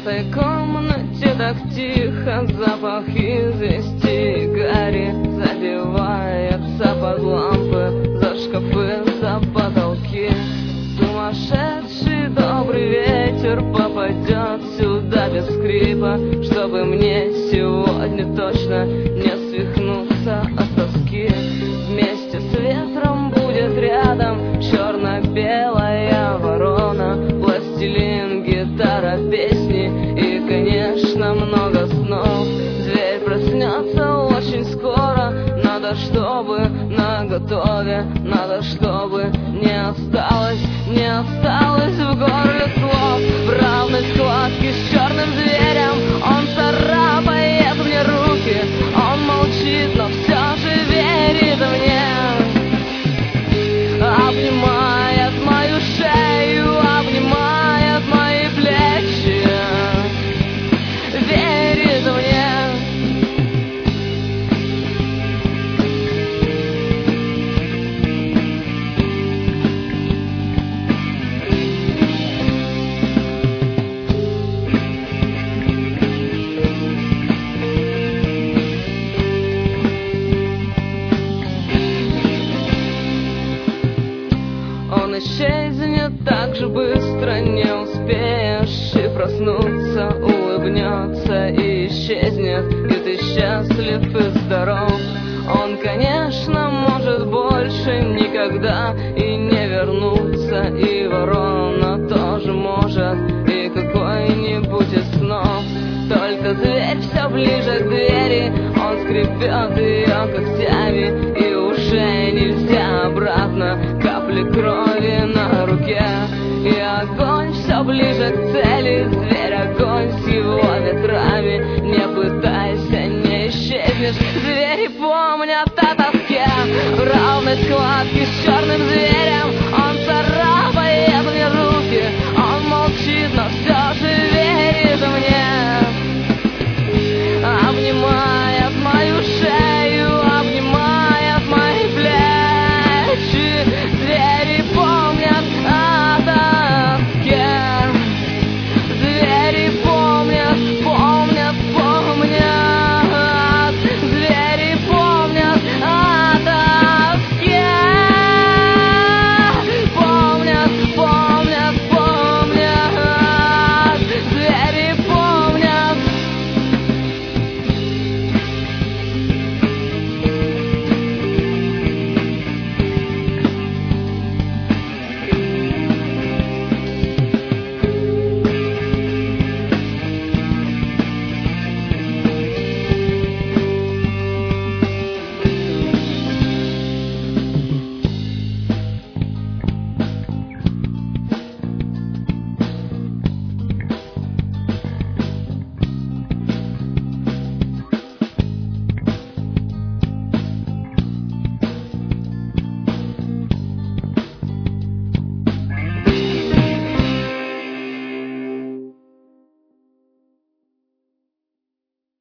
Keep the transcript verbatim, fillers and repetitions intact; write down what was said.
этой комнате так тихо, запах извести гари забивается под лампы, за шкафы, за потолки. Сумасшедший добрый ветер попадет сюда без скрипа, чтобы мне сегодня точно не свихнуться от тоски. Вместе с ветром будет рядом черно-белая ворона, пластилин, гитара, песни и, конечно, много снов. Зверь проснется очень скоро, надо, чтобы наготове, надо, чтобы не осталось, не осталось в горле слов. В равной схватке с черным зверем он царапает мне руки, он молчит, но все же верит мне. Обнимает мою шею, обнимает мои плечи, верит мне. Он исчезнет так же быстро, не успеешь и проснуться, улыбнется и исчезнет, и ты счастлив и здоров. Он, конечно, может больше никогда и не вернуться, и ворона тоже может, и какой-нибудь из снов. Только зверь все ближе к двери, он скребет ее когтями, и уже нельзя обратно, капли крови на руке. И огонь все ближе к цели, зверь огонь с его ветрами. Не пытайся, не исчезнешь, звери помнят о тоске. В равной схватке с черным зверем